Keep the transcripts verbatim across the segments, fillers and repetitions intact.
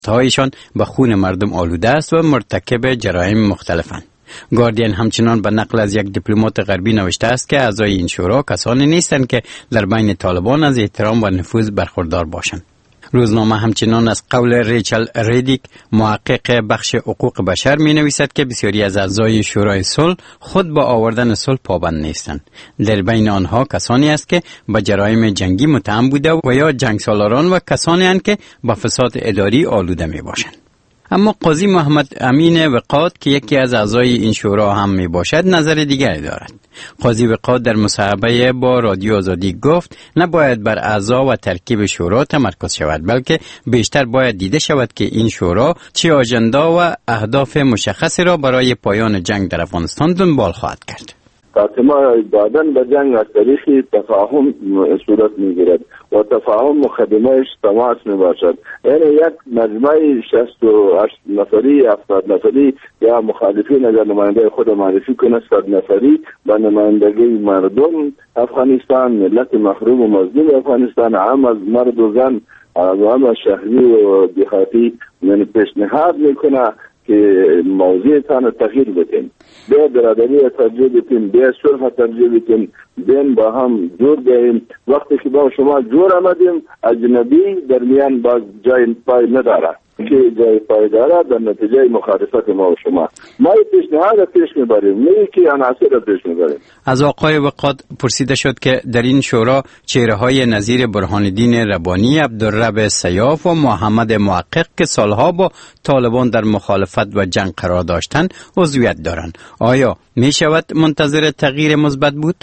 هایشان به خون مردم آلوده است و مرتکب جرایم مختلفند. گاردین همچنان به نقل از یک دیپلمات غربی نوشته است که اعضای این شورا کسانی نیستند که در بین طالبان از احترام و نفوذ برخوردار باشند. روزنامه همچنان از قول ریچل ریدیک محقق بخش حقوق بشر می نویسد که بسیاری از اعضای شورای صلح خود با آوردن صلح پابند نیستند. در بین آنها کسانی است که به جرایم جنگی متهم بوده و یا جنگ سالاران و کسانی اند که به فساد اداری آلوده می باشند. اما قاضی محمد امین وقاد که یکی از اعضای این شورا هم می باشد نظر دیگری دارد. قاضی وقاد در مصاحبه با رادیو آزادی گفت نباید بر اعضا و ترکیب شورا تمرکز شود، بلکه بیشتر باید دیده شود که این شورا چه آژاندا و اهداف مشخصی را برای پایان جنگ در افغانستان دنبال خواهد کرد. خاتمه دادن به جنگ از طریق تفاهم صورت میگیرد و تفاهم مقدمهش تماس می باشد. یعنی یک مجمع شصت و هشت نفری هفتاد نفری یا مخالفین اگر نماینده خود معرفی کنه صد نفری به نمایندگی مردم افغانستان، ملت محروم و مظلوم افغانستان، عام از مرد و زن و عام شهری و دیهاتی یعنی پیشنهاد میکنه که موضوع تان تغییر بدیم، به برادری ترجیح بدیم، به صلح ترجیح بدیم، بین با هم جور دهیم. وقتی که با شما جور آمدیم اجنبی در میان باز جای پای نداره که جای پای داره در نتیجه مخالفت ما و شما. ما پیشنهاد پیش میبریم، نه که عناصر پیش میبریم. از آقای وقاد پرسیده شد که در این شورا چهره های نظیر برهان الدین ربانی، عبدالرب سیاف و محمد محقق که سالها با طالبان در مخالفت و جنگ قرار داشتند عضویت دارند. آیا می شود منتظر تغییر مثبت بود؟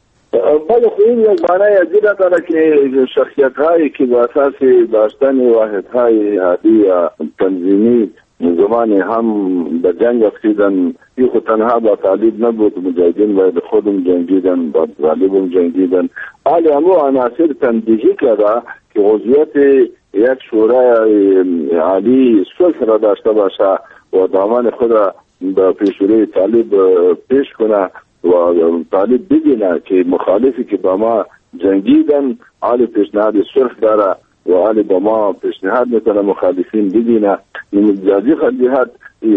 بله، این یک معنی عجیبه داره که شخصیت هایی که به اساس داشتن واحد های عادی یا تنظیمی زمان هم به جنگ افتیدن، این خود تنها با طالب نبود، مجاهدین باید خودم جنگیدن، با طالبم جنگیدن. حالی همو عناصر تنبیهی کرده که عضویت یک شورای عالی صلح را داشته باشه و دامان خود را به پیشروی طالب پیش کنه و طالب ببینه که مخالفی که با ما جنگیدن حال پیشنهاد صلح داره و حال با ما پیشنهاد میکنه مخالفین ببینه. نمجازی خلیحات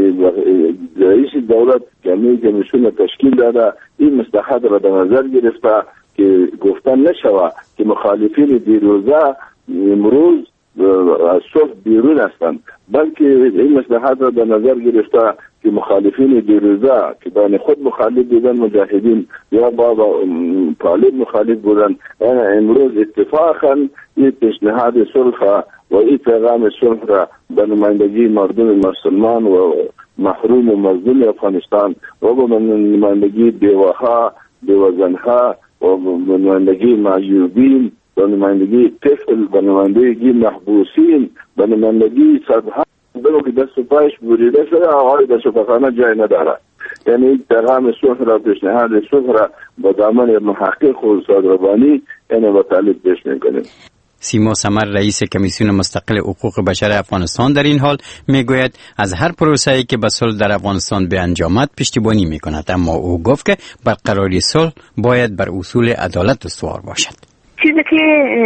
رئیس دولت جمعی کمیسیون تشکیل داده، این مصلحت را در نظر گرفته که گفتن نشوه که مخالفین دیروزه امروز از صلح بیرون هستند، بلکه این مصلحت را در نظر گرفته که مخالفین دیروزه که بین خود مخالف بودن مجاهدین یا با طالب مخالف بودن، یعنی امروز اتفاقا این پیشنهاد صلح و این پیغام صلح را به نمایندگی مردم مسلمان و محروم و مظلوم افغانستان و به نمایندگی بیوه‌ها، بیوه‌زنها و به نمایندگی معیوبین، به نمایندگی طفل، به نمایندگی محبوسین، به نمایندگی صدها دلو که دست و پایش بریده شده آقای دست و پاخانه جای نداره. یعنی پیغام صلح را پیشنهاد صلح را با دامن محقق و استاد ربانی یعنی با طالب پیش میکنیم. سیما سمر رئیس کمیسیون مستقل حقوق بشر افغانستان در این حال میگوید از هر پروسه‌ای که به صلح در افغانستان به انجامد پشتیبانی میکند، اما او گفت که برقراری صلح باید بر اصول عدالت استوار باشد. چیزی که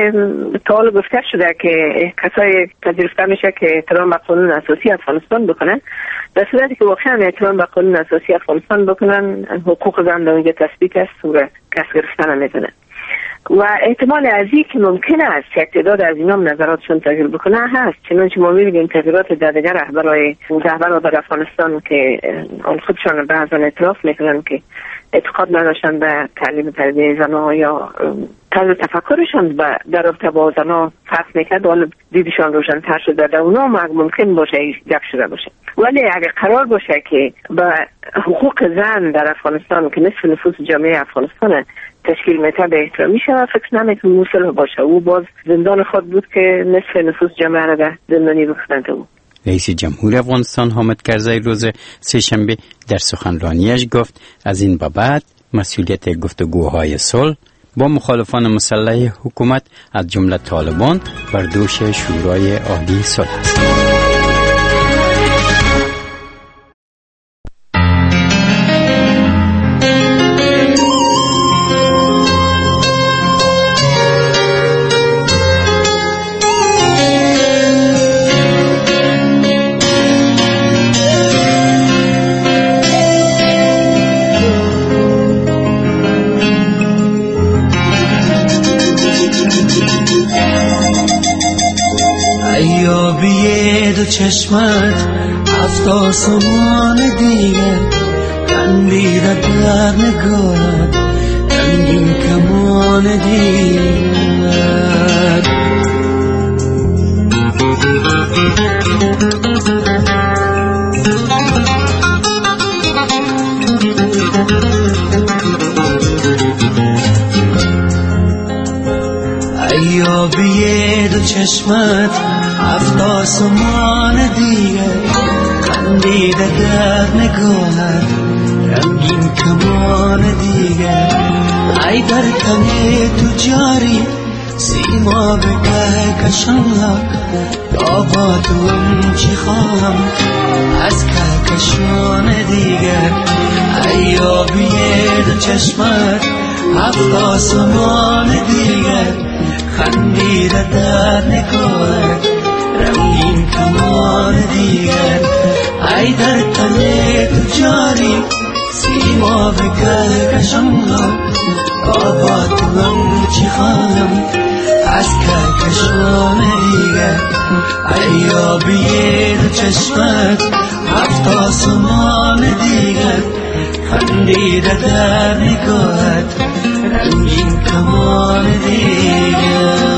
تا حالا گفته شده که کسای پذیرفته میشه که احترام به قانون اساسی افغانستان بکنن، در صورتی که واقعا احترام به قانون اساسی افغانستان بکنن حقوق زن در اونجا تثبیت است و کس گرفتن نمیتونه و احتمال ازی که ممکنه است که تعداد از اینام نظراتشون تغییر بکنه هست. چنانچه ما می‌بینیم تغییرات در دیگر رهبرای رهبران در افغانستان که آن خودشان بعضا اعتراف میکنن که اعتقاد نداشتن به تعلیم تربیت زنها یا طرز تفکرشان در رابطه با زنها فرق میکرد، حالا دیدشان روشن‌تر شده، در اونا ممکن باشه گپ شده باشه. ولی اگه قرار باشه که به حقوق زن در افغانستان که نصف نفوس جامعه افغانستان تشکیل میده به احترام میشه، فکر نمیکنم موصل باشه. او باز زندان خود بود که نصف نفوس جامعه را در زندانی بکنند. او رئیس جمهور افغانستان حامد کرزی روز سه‌شنبه در سخنرانیش گفت از این به بعد مسئولیت گفتگوهای صلح با مخالفان مسلح حکومت از جمله طالبان بر دوش شورای عالی صلح است. آبیه دو چشمت هفت آسمان دیگر خندیده در نگاهت رنگین کمان دیگر ای آبیه دو چشمت هفت آسمان دیگر خندیده در نگاهت رنگین کمان دیگر ای در تن تو جاری سیما به کهکشان تا با تو چی خواهم از کهکشان دیگر ای آبیه دو چشمت هفت آسمان دیگر خندیده در نگاهت رنگین کمان دیگر ای در تن تو جاری سیما به کهکشان آبا تو هم چی خواهم از کهکشان دیگر ای آبیه دو چشمت هفت آسمان دیگر خندیده در نگاهت رنگین کمان دیگر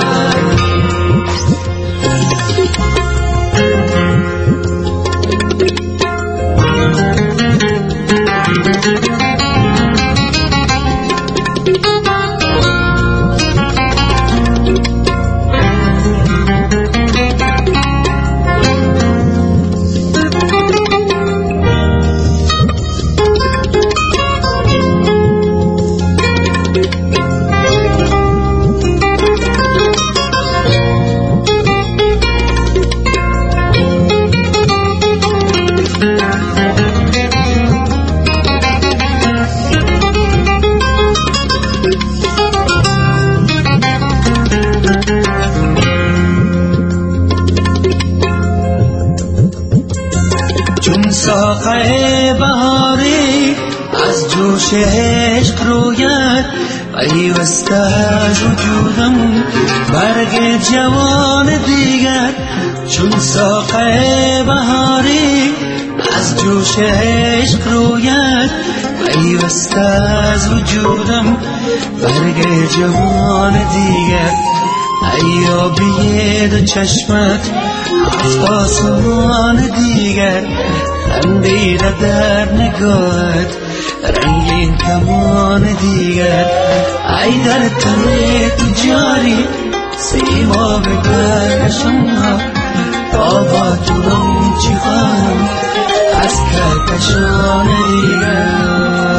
چون ساقه بهاری از جوش عشق رویت پیوسته از وجودم برگ جوان دیگر چون ساقه بهاری از جوش عشق رویت پیوسته از وجودم برگ جوان دیگر ای آبیه دو چشمت هفت آسمان دیگر خندیده در نگاهت رنگین کمان دیگر ای در تن تو جاری سیما به کهکشان تا با تو هم چی خواهم از کهکشان دیگر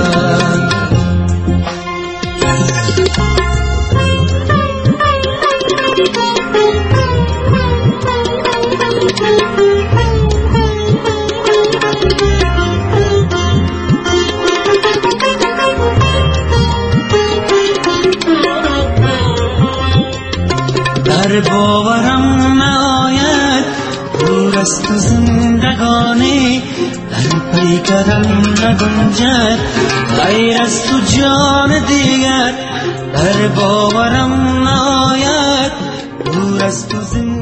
در باورم نآید دور از تو زندگانی در پیکرم نگنجد غیر از تو جان دیگر در باورم نآید دور از تو زندگانی